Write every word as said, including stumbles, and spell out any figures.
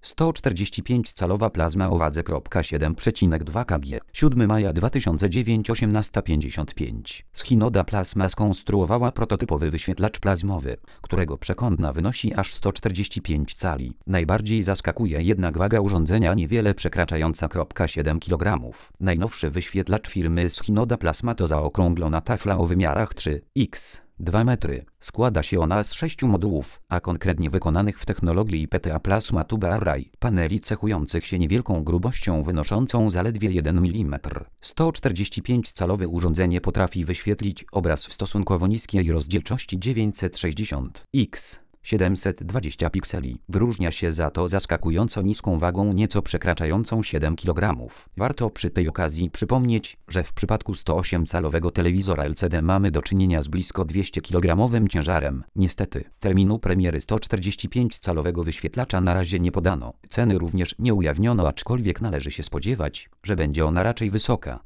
sto czterdzieści pięć calowa plazma o wadze siedem przecinek dwa kilograma. siódmego maja dwa tysiące dziewiątego osiemnasta pięćdziesiąt pięć. Schinoda Plasma skonstruowała prototypowy wyświetlacz plazmowy, którego przekątna wynosi aż sto czterdzieści pięć cali. Najbardziej zaskakuje jednak waga urządzenia niewiele przekraczająca siedem kilogramów. Najnowszy wyświetlacz firmy Schinoda Plasma to zaokrąglona tafla o wymiarach trzy na dwa metry. Składa się ona z sześciu modułów, a konkretnie wykonanych w technologii P T A Plasma Tube Array, paneli cechujących się niewielką grubością wynoszącą zaledwie jeden milimetr. sto czterdzieści pięć calowe urządzenie potrafi wyświetlić obraz w stosunkowo niskiej rozdzielczości dziewięćset sześćdziesiąt na siedemset dwadzieścia pikseli. Wyróżnia się za to zaskakująco niską wagą nieco przekraczającą siedem kilogramów. Warto przy tej okazji przypomnieć, że w przypadku sto osiem calowego telewizora L C D mamy do czynienia z blisko dwiestokilogramowym ciężarem. Niestety, terminu premiery sto czterdzieści pięć calowego wyświetlacza na razie nie podano. Ceny również nie ujawniono, aczkolwiek należy się spodziewać, że będzie ona raczej wysoka.